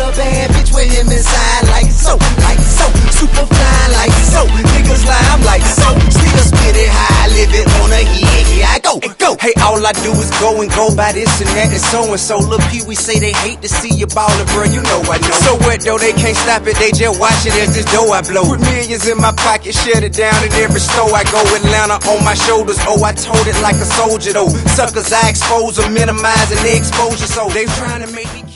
a bad bitch with him inside, like so, super fine, like so. Niggas lie, I'm like so. Still spit it high, live it on a hit. Here I go, go. Hey, all I do is go and go by this and that and so and so. Lil' Pee Wee say they hate to see you ballin', bro. You know I know. So what though? They can't stop it. They just watch it as this dough I blow. With millions in my pocket, shut it down in every store I go. Atlanta on my shoulders. Oh, I told it like a soldier though. Suckers I expose them, minimizing the exposure. So they trying to make me